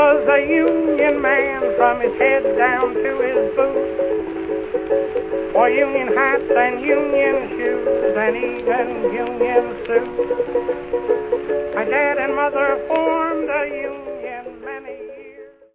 was a Union man from his head down to his boots. Wore Union hats and Union shoes and even Union suits. My dad and mother formed a union.